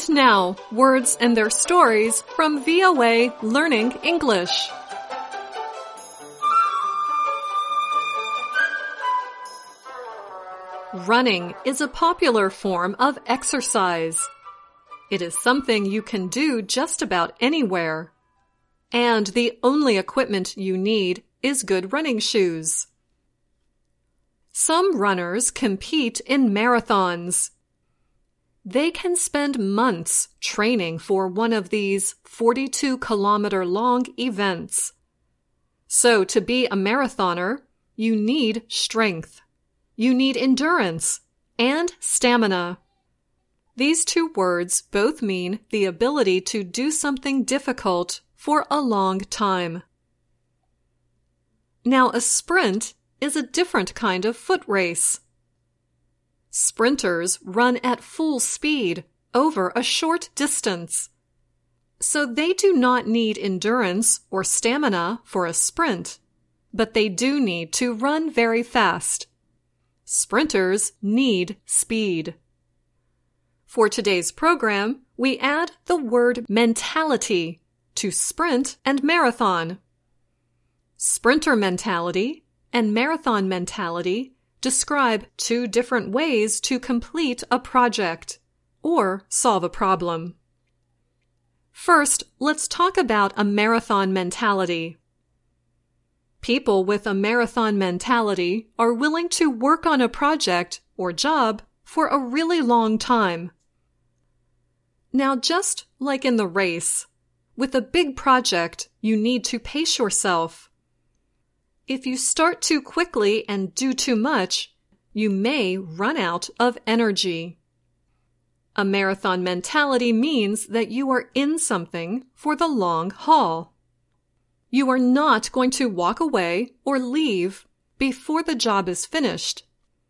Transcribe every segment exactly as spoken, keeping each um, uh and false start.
And now, words and their stories from V O A Learning English. Running is a popular form of exercise. It is something you can do just about anywhere. And the only equipment you need is good running shoes. Some runners compete in marathons. They can spend months training for one of these forty-two kilometer long events. So to be a marathoner, you need strength. You need endurance and stamina. These two words both mean the ability to do something difficult for a long time. Now, a sprint is a different kind of foot race. Sprinters run at full speed over a short distance. So they do not need endurance or stamina for a sprint, but they do need to run very fast. Sprinters need speed. For today's program, we add the word mentality to sprint and marathon. Sprinter mentality and marathon mentality describe two different ways to complete a project or solve a problem. First, let's talk about a marathon mentality. People with a marathon mentality are willing to work on a project or job for a really long time. Now, just like in the race, with a big project, you need to pace yourself. If you start too quickly and do too much, you may run out of energy. A marathon mentality means that you are in something for the long haul. You are not going to walk away or leave before the job is finished.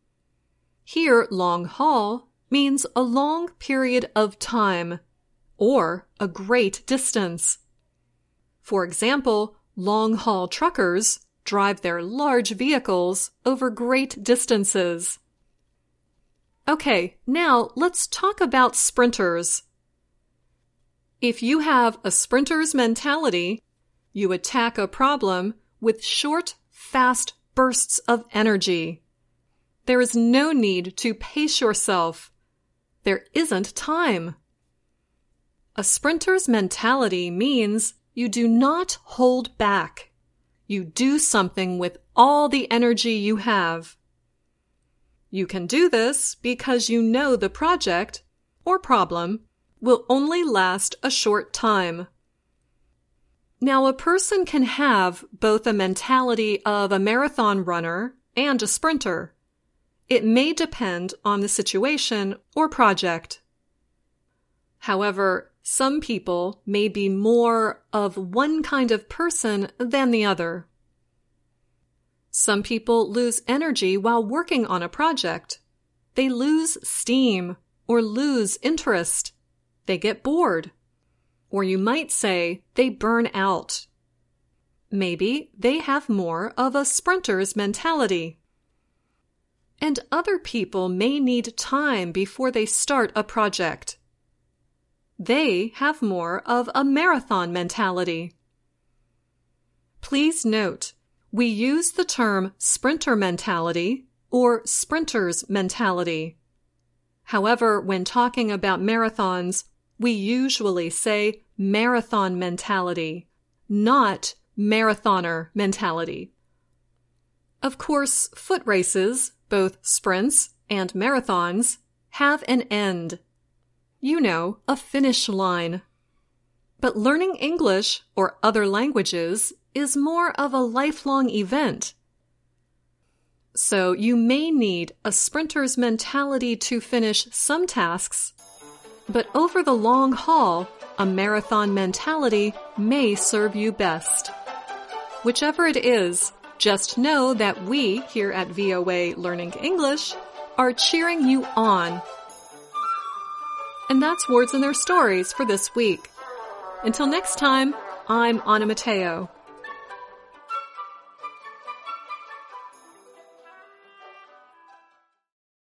Here, long haul means a long period of time or a great distance. For example, long-haul truckers drive their large vehicles over great distances. Okay, now let's talk about sprinters. If you have a sprinter's mentality, you attack a problem with short, fast bursts of energy. There is no need to pace yourself. There isn't time. A sprinter's mentality means you do not hold back. You do something with all the energy you have. You can do this because you know the project or problem will only last a short time. Now, a person can have both a mentality of a marathon runner and a sprinter. It may depend on the situation or project. However, some people may be more of one kind of person than the other. Some people lose energy while working on a project. They lose steam or lose interest. They get bored. Or you might say they burn out. Maybe they have more of a sprinter's mentality. And other people may need time before they start a project. They have more of a marathon mentality. Please note, we use the term sprinter mentality or sprinter's mentality. However, when talking about marathons, we usually say marathon mentality, not marathoner mentality. Of course, foot races, both sprints and marathons, have an end. You know, a finish line. But learning English or other languages is more of a lifelong event. So you may need a sprinter's mentality to finish some tasks, but over the long haul, a marathon mentality may serve you best. Whichever it is, just know that we here at V O A Learning English are cheering you on. And that's Words and Their Stories for this week. Until next time, I'm Anna Mateo.